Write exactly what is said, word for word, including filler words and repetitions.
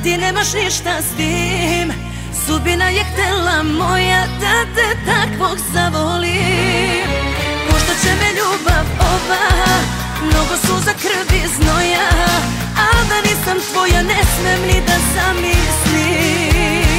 ti nemaš ništa s tim. Sudbina je htjela moja da te takvog zavolim. Možda će me ljubav ova mnogo suza, krvi, znoja, al da nisam tvoja ne smem ni da zamislim.